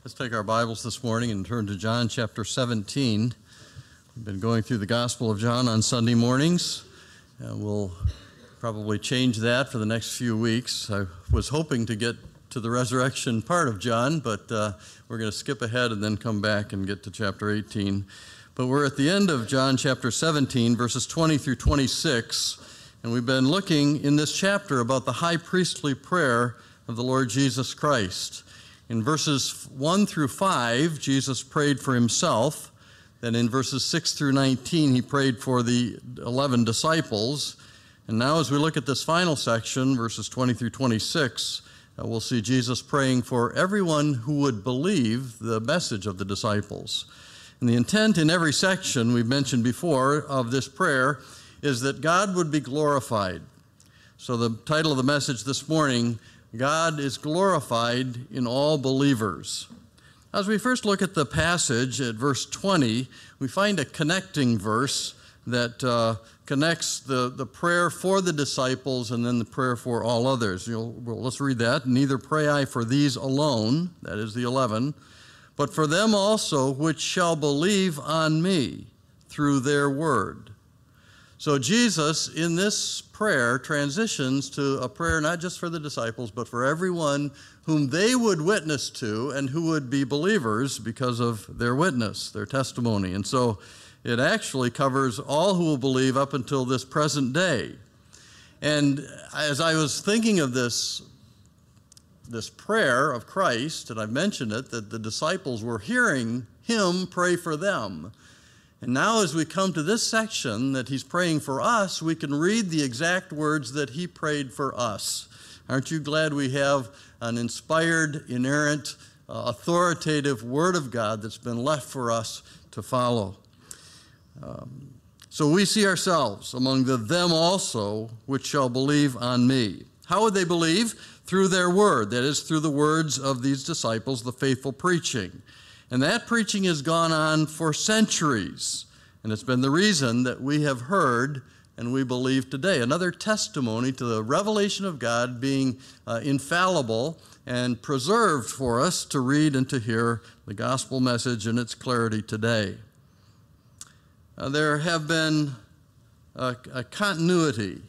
Let's take our Bibles this morning and turn to John chapter 17. We've been going through the Gospel of John on Sunday mornings. We'll probably change that for the next few weeks. I was hoping to get to the resurrection part of John, but we're going to skip ahead and then come back and get to chapter 18. But we're at the end of John chapter 17, verses 20 through 26, and we've been looking in this chapter about the high priestly prayer of the Lord Jesus Christ. In verses 1 through 5, Jesus prayed for himself. Then in verses 6 through 19, he prayed for the 11 disciples. And now as we look at this final section, verses 20 through 26, we'll see Jesus praying for everyone who would believe the message of the disciples. And the intent in every section we've mentioned before of this prayer is that God would be glorified. So the title of the message this morning, God is glorified in all believers. As we first look at the passage at verse 20, we find a connecting verse that connects the prayer for the disciples and then the prayer for all others. Let's read that. Neither pray I for these alone, that is the 11, but for them also which shall believe on me through their word. So Jesus, in this prayer, transitions to a prayer not just for the disciples, but for everyone whom they would witness to and who would be believers because of their witness, their testimony. And so it actually covers all who will believe up until this present day. And as I was thinking of this prayer of Christ, and I've mentioned it, that the disciples were hearing him pray for them. And now as we come to this section that he's praying for us, we can read the exact words that he prayed for us. Aren't you glad we have an inspired, inerrant, authoritative word of God that's been left for us to follow? So we see ourselves among the them also which shall believe on me. How would they believe? Through their word, that is, through the words of these disciples, the faithful preaching. And that preaching has gone on for centuries, and it's been the reason that we have heard and we believe today. Another testimony to the revelation of God being infallible and preserved for us to read and to hear the gospel message in its clarity today. There has been a continuity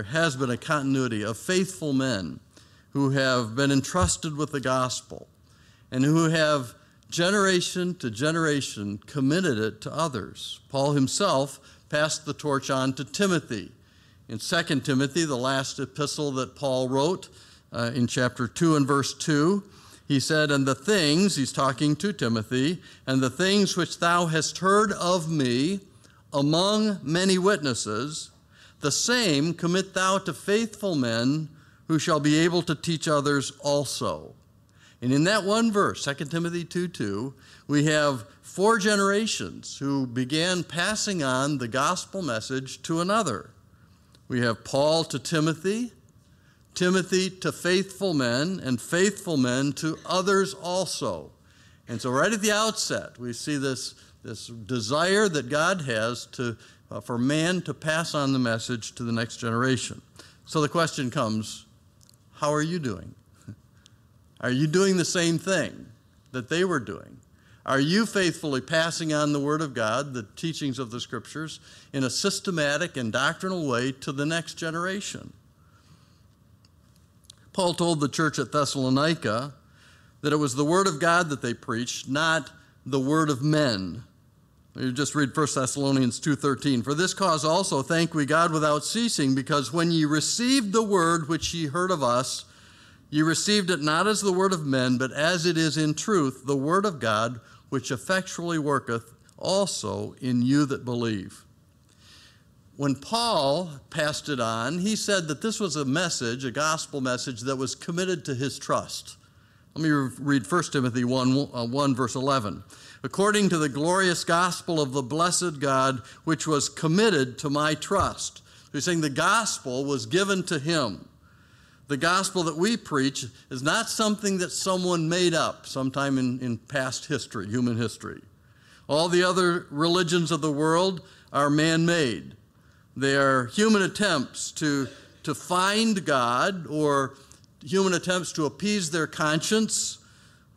of faithful men who have been entrusted with the gospel and who have generation to generation committed it to others. Paul himself passed the torch on to Timothy. In 2 Timothy, the last epistle that Paul wrote, in chapter 2 and verse 2, he said, "And the things," he's talking to Timothy, "and the things which thou hast heard of me among many witnesses, the same commit thou to faithful men who shall be able to teach others also." And in that one verse, 2 Timothy 2:2, we have 4 generations who began passing on the gospel message to another. We have Paul to Timothy, Timothy to faithful men, and faithful men to others also. And so right at the outset, we see this desire that God has for man to pass on the message to the next generation. So the question comes, how are you doing? Are you doing the same thing that they were doing? Are you faithfully passing on the Word of God, the teachings of the Scriptures, in a systematic and doctrinal way to the next generation? Paul told the church at Thessalonica that it was the Word of God that they preached, not the word of men. You just read 1 Thessalonians 2:13. "For this cause also thank we God without ceasing, because when ye received the word which ye heard of us, ye received it not as the word of men, but as it is in truth the word of God, which effectually worketh also in you that believe." When Paul passed it on, he said that this was a message, a gospel message, that was committed to his trust. Let me read 1 Timothy 1 verse 11. "According to the glorious gospel of the blessed God, which was committed to my trust." He's saying the gospel was given to him. The gospel that we preach is not something that someone made up sometime in past history, human history. All the other religions of the world are man-made. They are human attempts to find God, or human attempts to appease their conscience,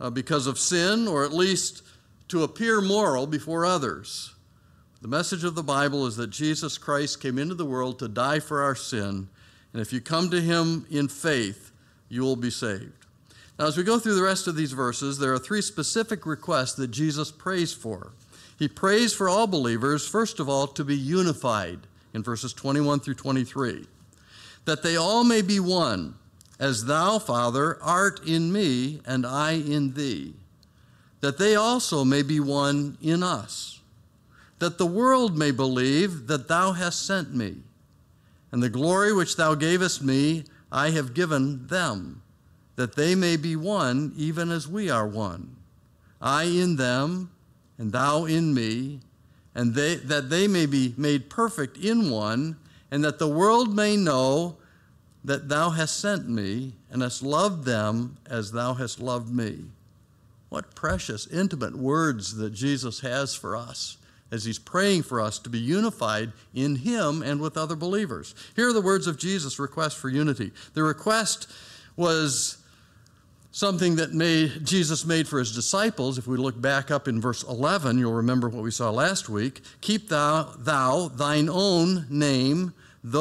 because of sin, or at least to appear moral before others. The message of the Bible is that Jesus Christ came into the world to die for our sin, and if you come to him in faith, you will be saved. Now, as we go through the rest of these verses, there are three specific requests that Jesus prays for. He prays for all believers, first of all, to be unified in verses 21 through 23, that they all may be one, as thou, Father, art in me and I in thee, that they also may be one in us, that the world may believe that thou hast sent me, and the glory which thou gavest me I have given them, that they may be one even as we are one, I in them and thou in me, and that they may be made perfect in one, and that the world may know that thou hast sent me and hast loved them as thou hast loved me. What precious, intimate words that Jesus has for us as he's praying for us to be unified in him and with other believers. Here are the words of Jesus' request for unity. The request was something that Jesus made for his disciples. If we look back up in verse 11, you'll remember what we saw last week. Keep thou thine own name,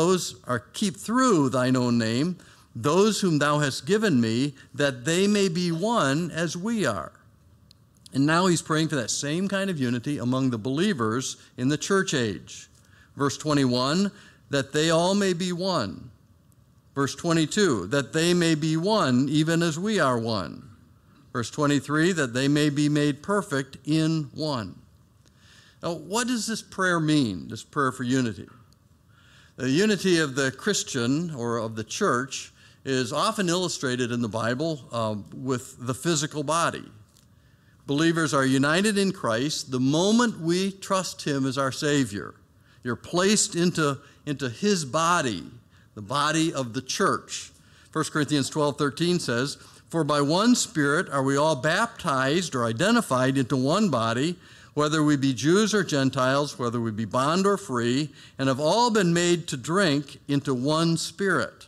keep through thine own name, those whom thou hast given me, that they may be one as we are. And now he's praying for that same kind of unity among the believers in the church age. Verse 21, that they all may be one. Verse 22, that they may be one even as we are one. Verse 23, that they may be made perfect in one. Now, what does this prayer mean, this prayer for unity? The unity of the Christian or of the church is often illustrated in the Bible with the physical body. Believers are united in Christ the moment we trust him as our Savior. You're placed into his body, the body of the church. 1 Corinthians 12:13 says, for by one Spirit are we all baptized or identified into one body, whether we be Jews or Gentiles, whether we be bond or free, and have all been made to drink into one Spirit.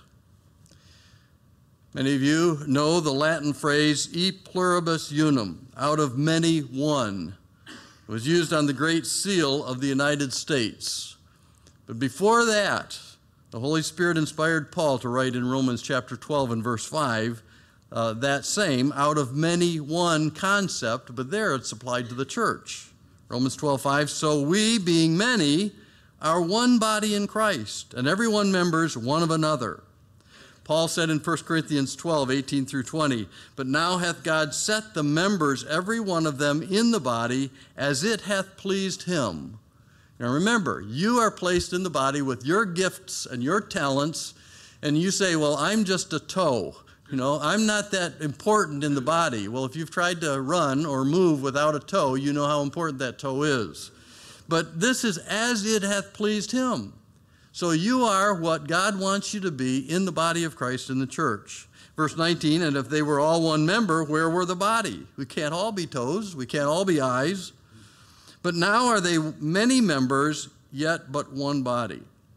Many of you know the Latin phrase, e pluribus unum, out of many one. It was used on the Great Seal of the United States. But before that, the Holy Spirit inspired Paul to write in Romans chapter 12 and verse 5, that same out of many one concept, but there it's applied to the church. Romans 12:5, so we, being many, are one body in Christ, and every one members one of another. Paul said in 1 Corinthians 12:18 through 20, but now hath God set the members, every one of them, in the body, as it hath pleased him. Now remember, you are placed in the body with your gifts and your talents, and you say, well, I'm just a toe. I'm not that important in the body. Well, if you've tried to run or move without a toe, you know how important that toe is. But this is as it hath pleased him. So you are what God wants you to be in the body of Christ in the church. Verse 19, and if they were all one member, where were the body? We can't all be toes. We can't all be eyes. But now are they many members, yet but one body.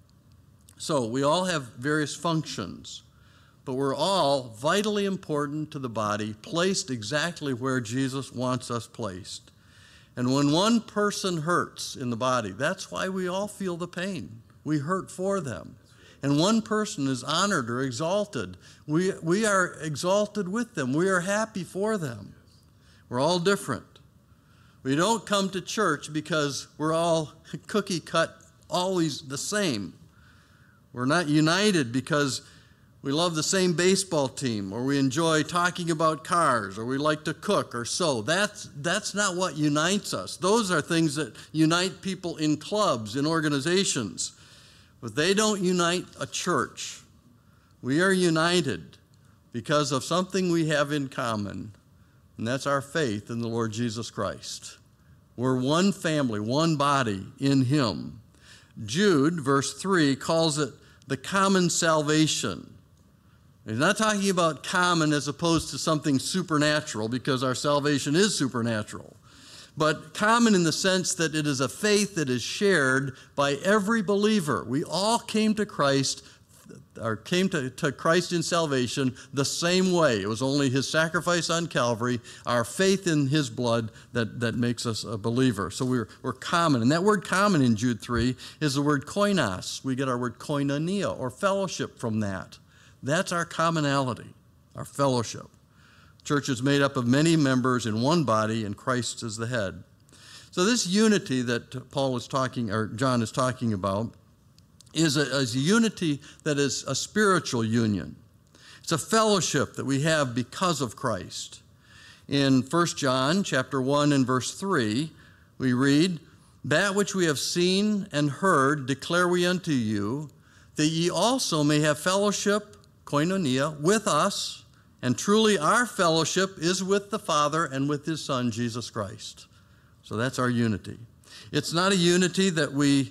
So we all have various functions, but we're all vitally important to the body, placed exactly where Jesus wants us placed. And when one person hurts in the body, that's why we all feel the pain. We hurt for them. And one person is honored or exalted. We are exalted with them. We are happy for them. We're all different. We don't come to church because we're all cookie cut, always the same. We're not united because we love the same baseball team, or we enjoy talking about cars, or we like to cook or sew. That's not what unites us. Those are things that unite people in clubs, in organizations. But they don't unite a church. We are united because of something we have in common, and that's our faith in the Lord Jesus Christ. We're one family, one body in him. Jude, verse 3, calls it the common salvation. He's not talking about common as opposed to something supernatural, because our salvation is supernatural. But common in the sense that it is a faith that is shared by every believer. We all came to Christ came to Christ in salvation the same way. It was only his sacrifice on Calvary, our faith in his blood that makes us a believer. So we're common. And that word common in Jude 3 is the word koinos. We get our word koinonia, or fellowship, from that. That's our commonality, our fellowship. Church is made up of many members in one body, and Christ is the head. So this unity that John is talking about is a unity that is a spiritual union. It's a fellowship that we have because of Christ. In 1 John chapter 1 and verse 3, we read, "That which we have seen and heard declare we unto you, that ye also may have fellowship," koinonia, "with us, and truly our fellowship is with the Father and with his Son, Jesus Christ." So that's our unity. It's not a unity that we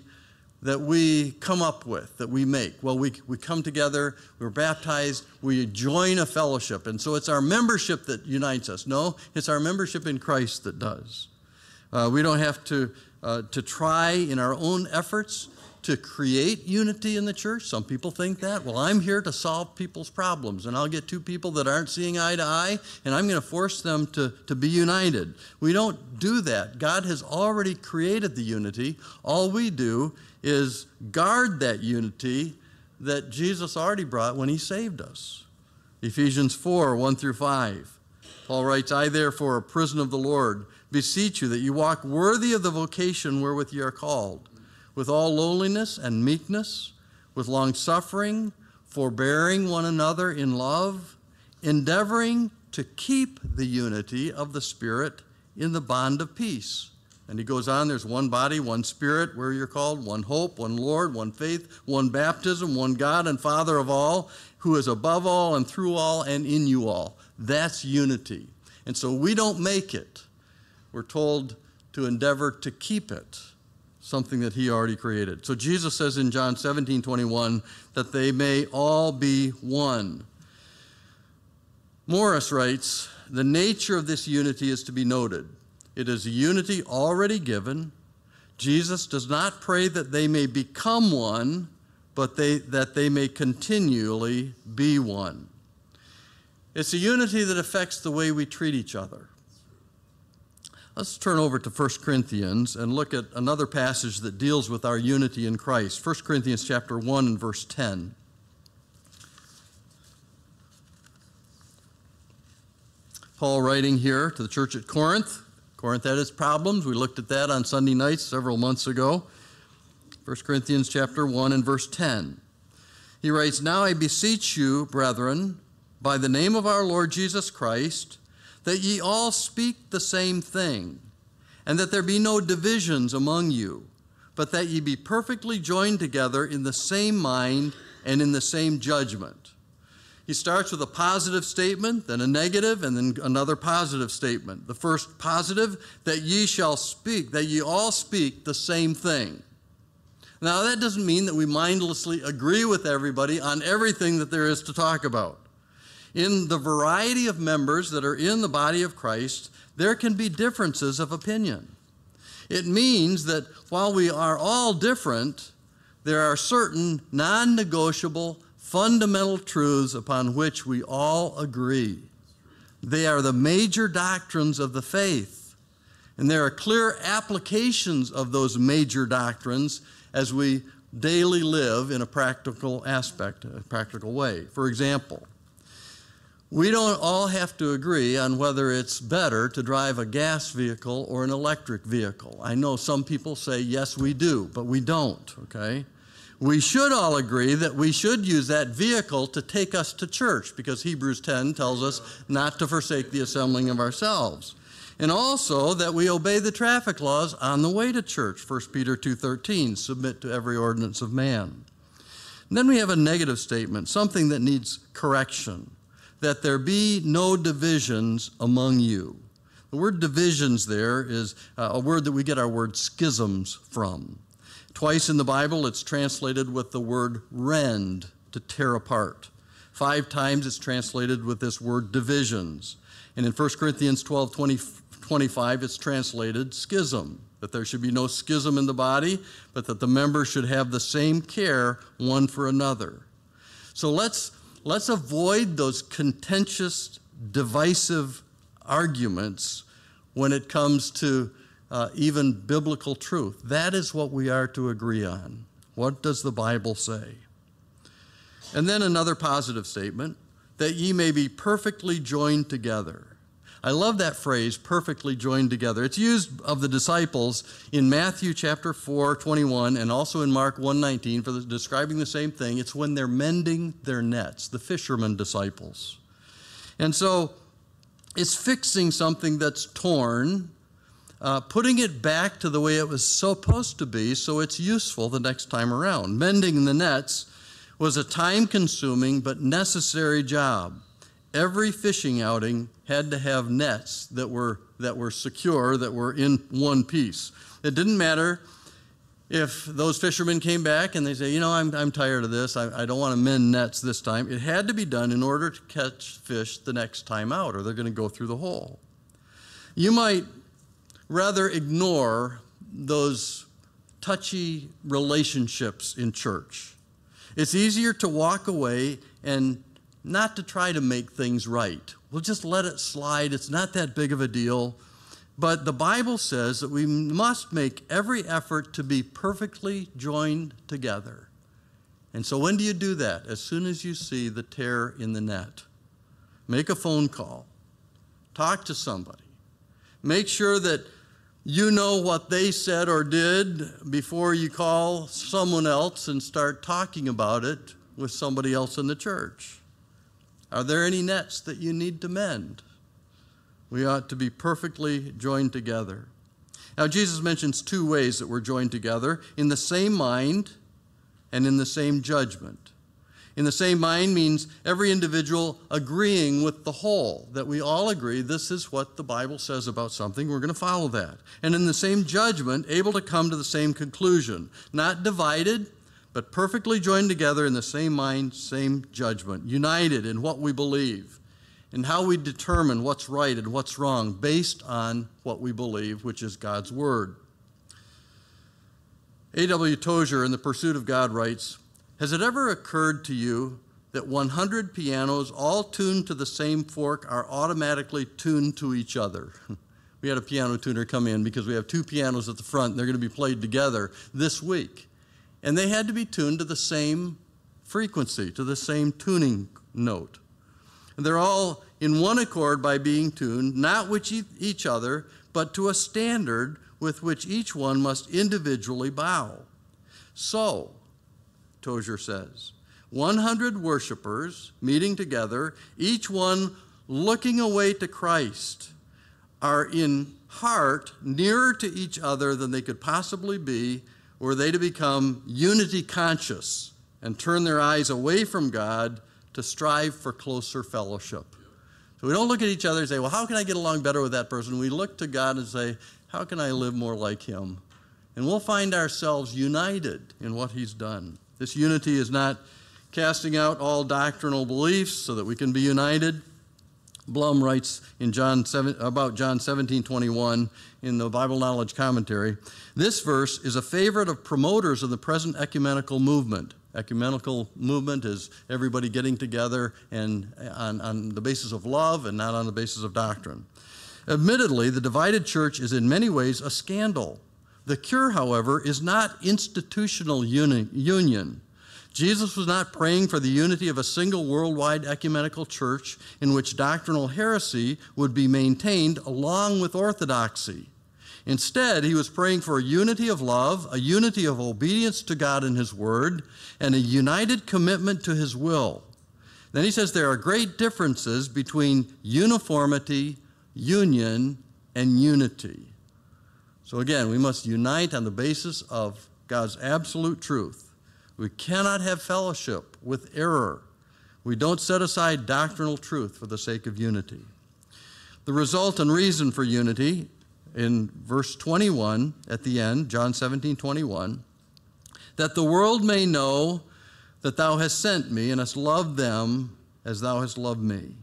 come up with, that we make. Well, we come together, we're baptized, we join a fellowship, and so it's our membership that unites us. No, it's our membership in Christ that does. We don't have to try in our own efforts to create unity in the church. Some people think that. Well, I'm here to solve people's problems, and I'll get two people that aren't seeing eye to eye, and I'm going to force them to be united. We don't do that. God has already created the unity. All we do is guard that unity that Jesus already brought when he saved us. Ephesians 4, 1 through 5. Paul writes, "I therefore, a prisoner of the Lord, beseech you that you walk worthy of the vocation wherewith ye are called, with all lowliness and meekness, with long-suffering, forbearing one another in love, endeavoring to keep the unity of the Spirit in the bond of peace." And he goes on, there's one body, one Spirit, where you're called, one hope, one Lord, one faith, one baptism, one God and Father of all, who is above all and through all and in you all. That's unity. And so we don't make it. We're told to endeavor to keep it, something that he already created. So Jesus says in John 17:21 that they may all be one. Morris writes, "The nature of this unity is to be noted. It is a unity already given. Jesus does not pray that they may become one, but that they may continually be one." It's a unity that affects the way we treat each other. Let's turn over to 1 Corinthians and look at another passage that deals with our unity in Christ. 1 Corinthians chapter 1 and verse 10. Paul writing here to the church at Corinth. Corinth had its problems. We looked at that on Sunday nights several months ago. 1 Corinthians chapter 1 and verse 10. He writes, "Now I beseech you, brethren, by the name of our Lord Jesus Christ, that ye all speak the same thing, and that there be no divisions among you, but that ye be perfectly joined together in the same mind and in the same judgment." He starts with a positive statement, then a negative, and then another positive statement. The first positive, that ye all speak the same thing. Now, that doesn't mean that we mindlessly agree with everybody on everything that there is to talk about. In the variety of members that are in the body of Christ, there can be differences of opinion. It means that while we are all different, there are certain non-negotiable, fundamental truths upon which we all agree. They are the major doctrines of the faith, and there are clear applications of those major doctrines as we daily live in a practical aspect, a practical way. For example, we don't all have to agree on whether it's better to drive a gas vehicle or an electric vehicle. I know some people say, yes, we do, but we don't, okay? We should all agree that we should use that vehicle to take us to church, because Hebrews 10 tells us not to forsake the assembling of ourselves. And also that we obey the traffic laws on the way to church. 1 Peter 2:13, submit to every ordinance of man. And then we have a negative statement, something that needs correction, that there be no divisions among you. The word divisions there is a word that we get our word schisms from. Twice in the Bible it's translated with the word rend, to tear apart. 5 times it's translated with this word divisions. And in 1 Corinthians 12:25 it's translated schism, that there should be no schism in the body, but that the members should have the same care one for another. So let's avoid those contentious, divisive arguments when it comes to even biblical truth. That is what we are to agree on. What does the Bible say? And then another positive statement, that ye may be perfectly joined together. I love that phrase, perfectly joined together. It's used of the disciples in Matthew chapter 4:21 and also in Mark 1:19 for describing the same thing. It's when they're mending their nets, the fishermen disciples. And so it's fixing something that's torn, putting it back to the way it was supposed to be so it's useful the next time around. Mending the nets was a time-consuming but necessary job. Every fishing outing had to have nets that were secure, that were in one piece. It didn't matter if those fishermen came back and they say, I'm tired of this. I don't want to mend nets this time. It had to be done in order to catch fish the next time out, or they're going to go through the hole. You might rather ignore those touchy relationships in church. It's easier to walk away and not to try to make things right. We'll just let it slide. It's not that big of a deal. But the Bible says that we must make every effort to be perfectly joined together. And so when do you do that? As soon as you see the tear in the net. Make a phone call. Talk to somebody. Make sure that you know what they said or did before you call someone else and start talking about it with somebody else in the church. Are there any nets that you need to mend? We ought to be perfectly joined together. Now, Jesus mentions two ways that we're joined together: in the same mind and in the same judgment. In the same mind means every individual agreeing with the whole, that we all agree this is what the Bible says about something, we're going to follow that. And in the same judgment, able to come to the same conclusion, not divided, but perfectly joined together in the same mind, same judgment, united in what we believe, and how we determine what's right and what's wrong based on what we believe, which is God's Word. A.W. Tozer in The Pursuit of God writes, "Has it ever occurred to you that 100 pianos all tuned to the same fork are automatically tuned to each other?" We had a piano tuner come in because we have two pianos at the front, and they're going to be played together this week. And they had to be tuned to the same frequency, to the same tuning note. And they're all in one accord by being tuned, not with each other, but to a standard with which each one must individually bow. So, Tozer says, 100 worshipers meeting together, each one looking away to Christ, are in heart nearer to each other than they could possibly be, were they to become unity conscious and turn their eyes away from God to strive for closer fellowship. So we don't look at each other and say, well, how can I get along better with that person? We look to God and say, how can I live more like him? And we'll find ourselves united in what he's done. This unity is not casting out all doctrinal beliefs so that we can be united. Blum writes in about John 17:21 in the Bible Knowledge Commentary, this verse is a favorite of promoters of the present ecumenical movement. Ecumenical movement is everybody getting together and on the basis of love and not on the basis of doctrine. Admittedly, the divided church is in many ways a scandal. The cure, however, is not institutional union. Jesus was not praying for the unity of a single worldwide ecumenical church in which doctrinal heresy would be maintained along with orthodoxy. Instead, he was praying for a unity of love, a unity of obedience to God and his word, and a united commitment to his will. Then he says there are great differences between uniformity, union, and unity. So again, we must unite on the basis of God's absolute truth. We cannot have fellowship with error. We don't set aside doctrinal truth for the sake of unity. The result and reason for unity in verse 21 at the end, John 17:21, that the world may know that thou hast sent me and hast loved them as thou hast loved me.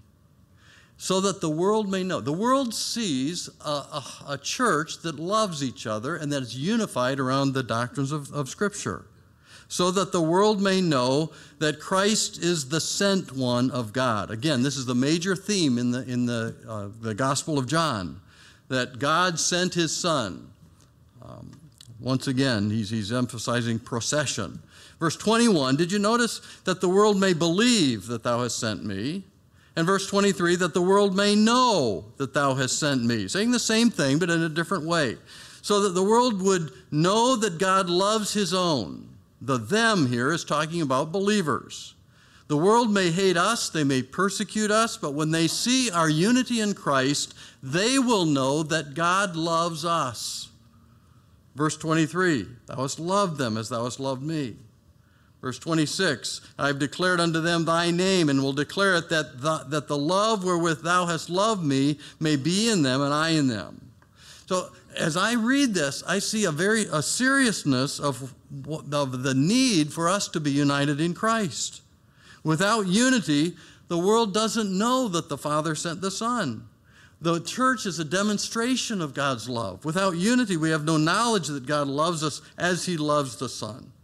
So that the world may know. The world sees a church that loves each other and that is unified around the doctrines of Scripture. so that the world may know that Christ is the sent one of God. Again, this is the major theme in the Gospel of John, that God sent his Son. Once again, he's emphasizing procession. Verse 21, did you notice that the world may believe that thou hast sent me? And verse 23, that the world may know that thou hast sent me. Saying the same thing, but in a different way. So that the world would know that God loves his own. The them here is talking about believers. The world may hate us, they may persecute us, but when they see our unity in Christ, they will know that God loves us. Verse 23, thou hast loved them as thou hast loved me. Verse 26, I have declared unto them thy name, and will declare it that the love wherewith thou hast loved me may be in them, and I in them. So as I read this, I see a seriousness of the need for us to be united in Christ. Without unity, the world doesn't know that the Father sent the Son. The church is a demonstration of God's love. Without unity, we have no knowledge that God loves us as he loves the Son.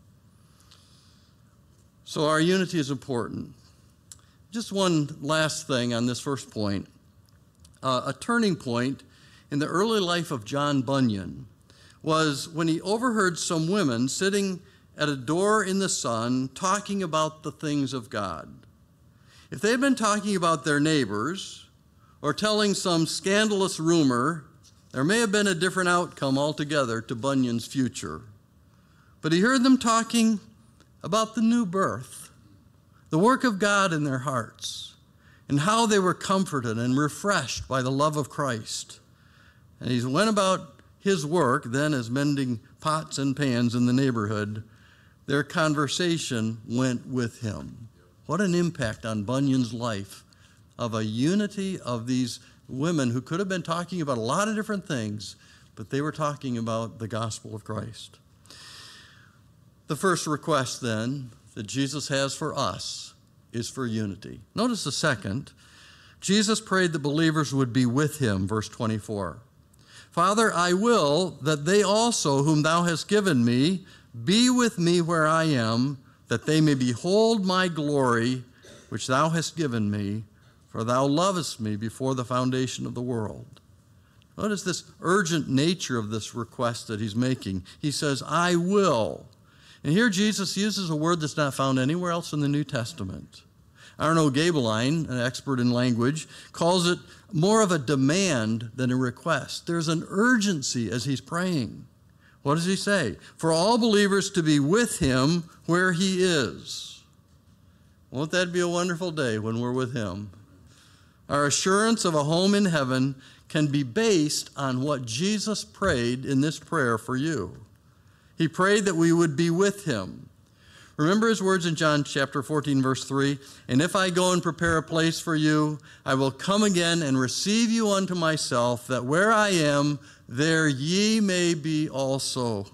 So our unity is important. Just one last thing on this first point. A turning point in the early life of John Bunyan was when he overheard some women sitting at a door in the sun talking about the things of God. If they had been talking about their neighbors or telling some scandalous rumor, there may have been a different outcome altogether to Bunyan's future. But he heard them talking about the new birth, the work of God in their hearts, and how they were comforted and refreshed by the love of Christ. And he went about his work then as mending pots and pans in the neighborhood. Their conversation went with him. What an impact on Bunyan's life of a unity of these women who could have been talking about a lot of different things, but they were talking about the gospel of Christ. The first request, then, that Jesus has for us is for unity. Notice the second. Jesus prayed that believers would be with him, verse 24. Father, I will that they also, whom thou hast given me, be with me where I am, that they may behold my glory, which thou hast given me, for thou lovest me before the foundation of the world. Notice this urgent nature of this request that he's making. He says, I will. And here Jesus uses a word that's not found anywhere else in the New Testament. Arno Gabeline, an expert in language, calls it more of a demand than a request. There's an urgency as he's praying. What does he say? For all believers to be with him where he is. Won't that be a wonderful day when we're with him? Our assurance of a home in heaven can be based on what Jesus prayed in this prayer for you. He prayed that we would be with him. Remember his words in John chapter 14, verse 3, and if I go and prepare a place for you, I will come again and receive you unto myself, that where I am, there ye may be also.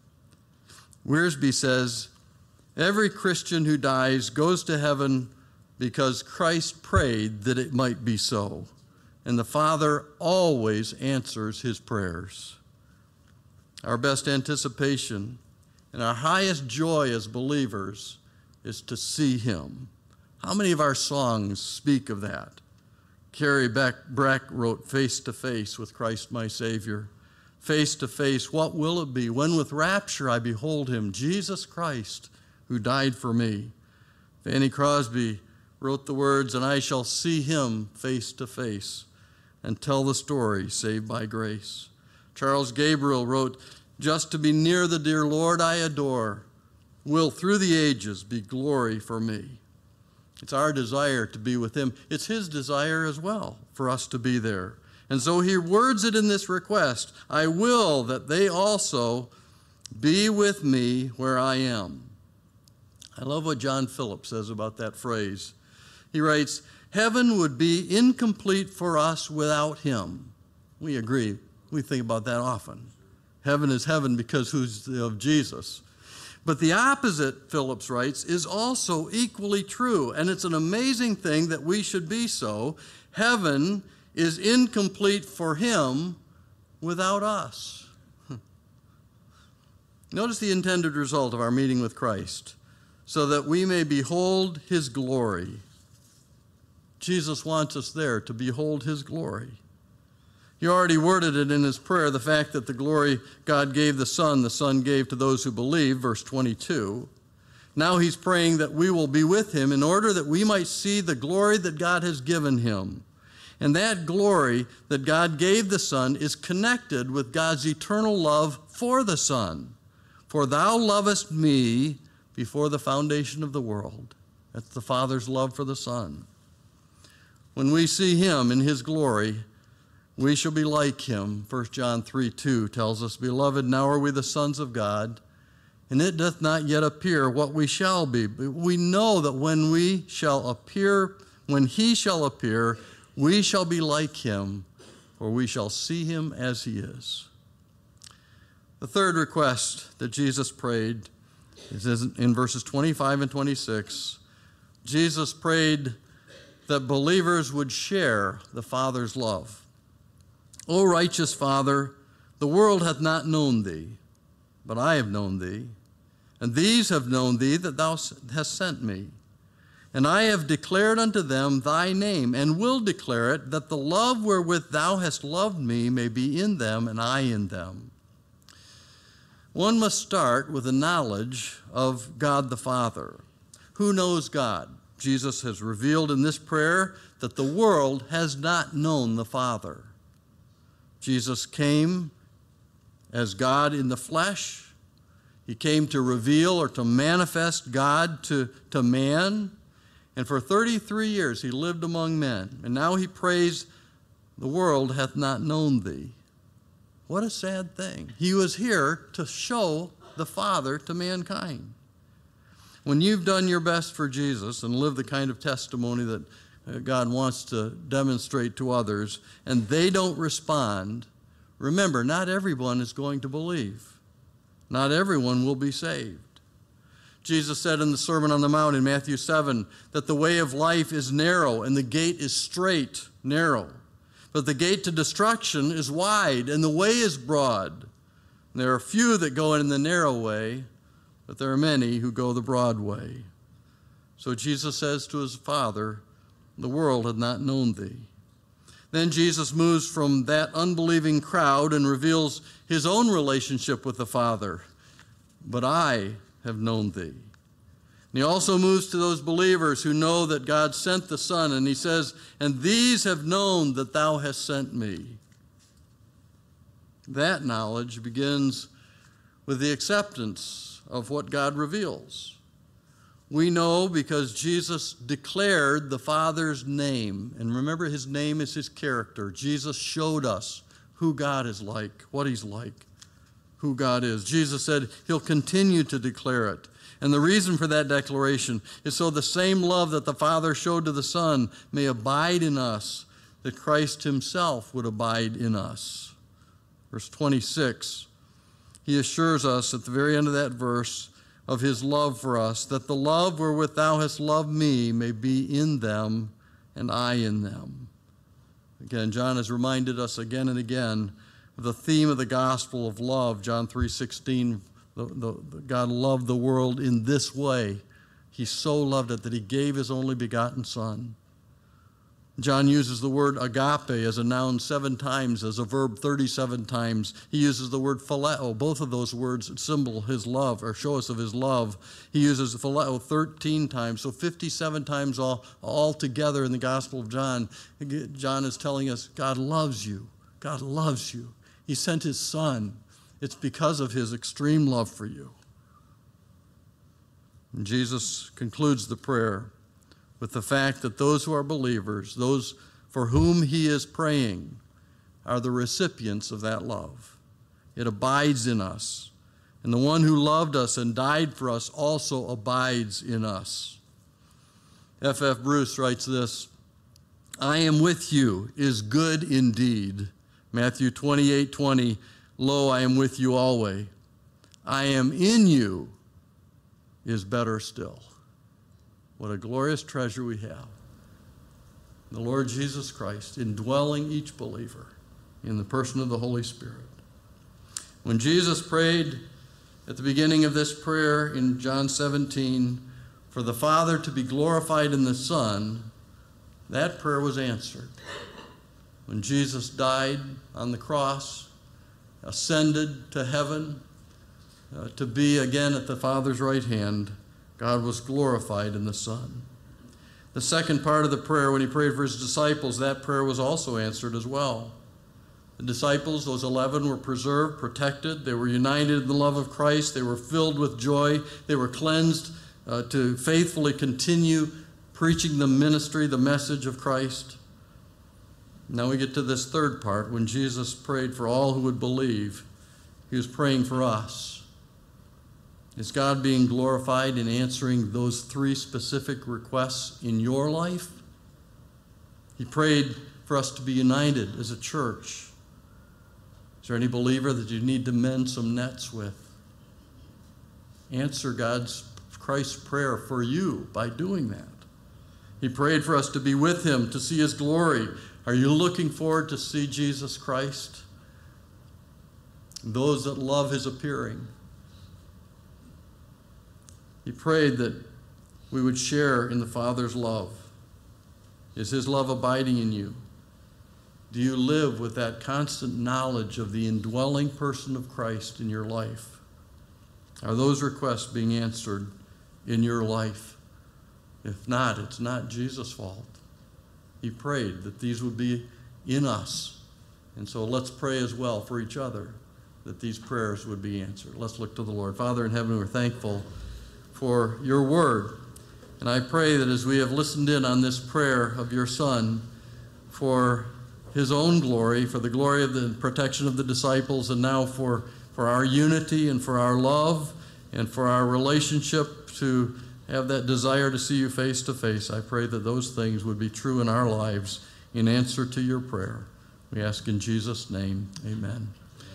Wiersbe says, every Christian who dies goes to heaven because Christ prayed that it might be so. And the Father always answers his prayers. Our best anticipation and our highest joy as believers is to see him. How many of our songs speak of that? Carrie Breck wrote, face to face with Christ my Savior. Face to face, what will it be when with rapture I behold him, Jesus Christ, who died for me? Fanny Crosby wrote the words, and I shall see him face to face and tell the story saved by grace. Charles Gabriel wrote, just to be near the dear Lord I adore will through the ages be glory for me. It's our desire to be with him. It's his desire as well for us to be there. And so he words it in this request, I will that they also be with me where I am. I love what John Phillips says about that phrase. He writes, heaven would be incomplete for us without him. We agree. We think about that often. Heaven is heaven because who's of Jesus. But the opposite, Phillips writes, is also equally true. And it's an amazing thing that we should be so. Heaven is incomplete for him without us. Notice the intended result of our meeting with Christ, so that we may behold his glory. Jesus wants us there to behold his glory. He already worded it in his prayer, the fact that the glory God gave the Son gave to those who believe, verse 22. Now he's praying that we will be with him in order that we might see the glory that God has given him. And that glory that God gave the Son is connected with God's eternal love for the Son. For thou lovest me before the foundation of the world. That's the Father's love for the Son. When we see him in his glory, we shall be like him. 1 John 3:2 tells us, Beloved, now are we the sons of God, and it doth not yet appear what we shall be. But we know that when he shall appear, we shall be like him, for we shall see him as he is. The third request that Jesus prayed is in verses 25 and 26. Jesus prayed that believers would share the Father's love. O righteous Father, the world hath not known thee, but I have known thee, and these have known thee that thou hast sent me. And I have declared unto them thy name, and will declare it, that the love wherewith thou hast loved me may be in them, and I in them. One must start with a knowledge of God the Father. Who knows God? Jesus has revealed in this prayer that the world has not known the Father. Jesus came as God in the flesh. He came to reveal or to manifest God to man. And for 33 years he lived among men. And now he prays, the world hath not known thee. What a sad thing. He was here to show the Father to mankind. When you've done your best for Jesus and lived the kind of testimony that God wants to demonstrate to others, and they don't respond, remember, not everyone is going to believe. Not everyone will be saved. Jesus said in the Sermon on the Mount in Matthew 7 that the way of life is narrow and the gate is straight, narrow. But the gate to destruction is wide and the way is broad. And there are few that go in the narrow way, but there are many who go the broad way. So Jesus says to his Father, the world had not known thee. Then Jesus moves from that unbelieving crowd and reveals his own relationship with the Father. But I have known thee. And he also moves to those believers who know that God sent the Son, and he says, and these have known that thou hast sent me. That knowledge begins with the acceptance of what God reveals. We know because Jesus declared the Father's name. And remember, his name is his character. Jesus showed us who God is like, what he's like, who God is. Jesus said he'll continue to declare it. And the reason for that declaration is so the same love that the Father showed to the Son may abide in us, that Christ himself would abide in us. Verse 26, he assures us at the very end of that verse of his love for us, that the love wherewith thou hast loved me may be in them and I in them. Again, John has reminded us again and again of the theme of the gospel of love. John 3:16, God loved the world in this way. He so loved it that he gave his only begotten Son. John uses the word agape as a noun 7 times, as a verb 37 times. He uses the word phileo. Both of those words symbol his love or show us of his love. He uses phileo 13 times, so 57 times all together in the Gospel of John. John is telling us God loves you. God loves you. He sent his Son. It's because of his extreme love for you. And Jesus concludes the prayer with the fact that those who are believers, those for whom he is praying, are the recipients of that love. It abides in us. And the one who loved us and died for us also abides in us. F.F. Bruce writes this, I am with you is good indeed. Matthew 28:20, lo, I am with you always. I am in you is better still. What a glorious treasure we have. The Lord Jesus Christ indwelling each believer in the person of the Holy Spirit. When Jesus prayed at the beginning of this prayer in John 17, for the Father to be glorified in the Son, that prayer was answered. When Jesus died on the cross, ascended to heaven, to be again at the Father's right hand, God was glorified in the Son. The second part of the prayer, when he prayed for his disciples, that prayer was also answered as well. The disciples, those 11, were preserved, protected. They were united in the love of Christ. They were filled with joy. They were cleansed to faithfully continue preaching the ministry, the message of Christ. Now we get to this third part. When Jesus prayed for all who would believe, he was praying for us. Is God being glorified in answering those three specific requests in your life? He prayed for us to be united as a church. Is there any believer that you need to mend some nets with? Answer Christ's prayer for you by doing that. He prayed for us to be with him, to see his glory. Are you looking forward to see Jesus Christ? Those that love his appearing. He prayed that we would share in the Father's love. Is his love abiding in you? Do you live with that constant knowledge of the indwelling person of Christ in your life? Are those requests being answered in your life? If not, it's not Jesus' fault. He prayed that these would be in us. And so let's pray as well for each other that these prayers would be answered. Let's look to the Lord. Father in heaven, we're thankful for your word. And I pray that as we have listened in on this prayer of your Son for his own glory, for the glory of the protection of the disciples, and now for our unity and for our love and for our relationship to have that desire to see you face to face, I pray that those things would be true in our lives in answer to your prayer. We ask in Jesus' name, amen.